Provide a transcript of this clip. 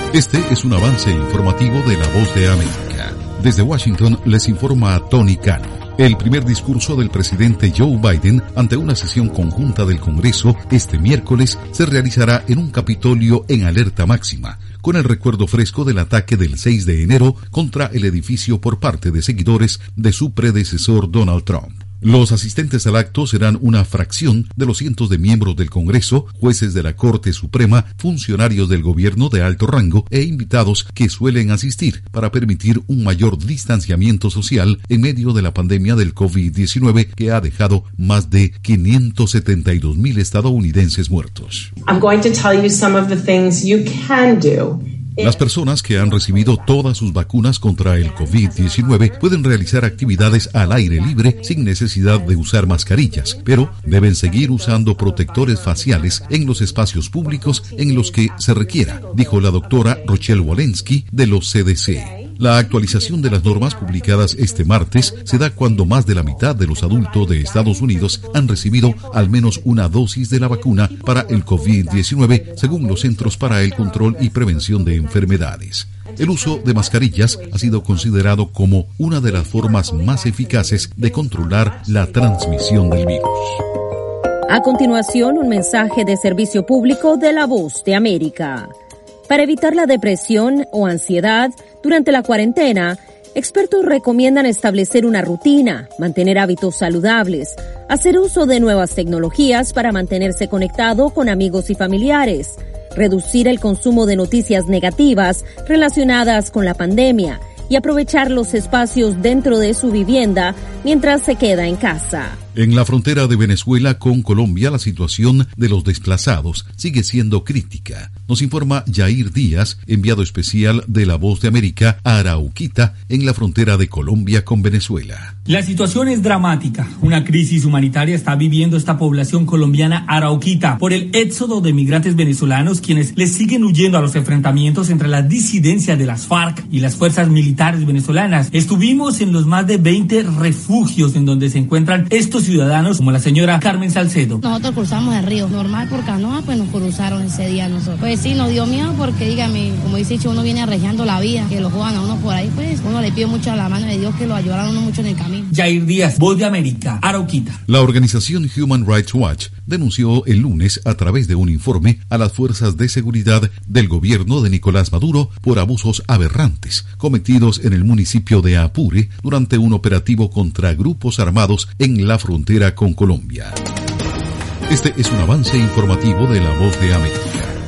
Este es un avance informativo de La Voz de América. Desde Washington les informa Tony Cano. El primer discurso del presidente Joe Biden ante una sesión conjunta del Congreso este miércoles se realizará en un Capitolio en alerta máxima, con el recuerdo fresco del ataque del 6 de enero contra el edificio por parte de seguidores de su predecesor Donald Trump. Los asistentes al acto serán una fracción de los cientos de miembros del Congreso, jueces de la Corte Suprema, funcionarios del gobierno de alto rango e invitados que suelen asistir para permitir un mayor distanciamiento social en medio de la pandemia del COVID-19 que ha dejado más de 572,000 estadounidenses muertos. I'm going to tell you some of the things you can do. Las personas que han recibido todas sus vacunas contra el COVID-19 pueden realizar actividades al aire libre sin necesidad de usar mascarillas, pero deben seguir usando protectores faciales en los espacios públicos en los que se requiera, dijo la doctora Rochelle Walensky de los CDC. La actualización de las normas publicadas este martes se da cuando más de la mitad de los adultos de Estados Unidos han recibido al menos una dosis de la vacuna para el COVID-19, según los Centros para el Control y Prevención de Enfermedades. El uso de mascarillas ha sido considerado como una de las formas más eficaces de controlar la transmisión del virus. A continuación, un mensaje de servicio público de La Voz de América. Para evitar la depresión o ansiedad durante la cuarentena, expertos recomiendan establecer una rutina, mantener hábitos saludables, hacer uso de nuevas tecnologías para mantenerse conectado con amigos y familiares, reducir el consumo de noticias negativas relacionadas con la pandemia y aprovechar los espacios dentro de su vivienda mientras se queda en casa. En la frontera de Venezuela con Colombia, la situación de los desplazados sigue siendo crítica. Nos informa Yair Díaz, enviado especial de La Voz de América a Arauquita, en la frontera de Colombia con Venezuela. La situación es dramática. Una crisis humanitaria está viviendo esta población colombiana arauquita por el éxodo de migrantes venezolanos quienes les siguen huyendo a los enfrentamientos entre las disidencias de las FARC y las fuerzas militares venezolanas. Estuvimos en los más de 20 refugios en donde se encuentran estos ciudadanos, como la señora Carmen Salcedo. Nosotros cruzamos el río normal por canoa, pues nos cruzaron ese día nosotros. Pues sí, nos dio miedo porque, dígame, como dice, uno viene arreglando la vida, que lo juegan a uno por ahí, pues uno le pide mucho a la mano de Dios que lo ayudaran a uno mucho en el camino. Yair Díaz, Voz de América, Arauquita. La organización Human Rights Watch denunció el lunes a través de un informe a las fuerzas de seguridad del gobierno de Nicolás Maduro por abusos aberrantes cometidos en el municipio de Apure durante un operativo contra grupos armados en la frontera con Colombia. Este es un avance informativo de La Voz de América.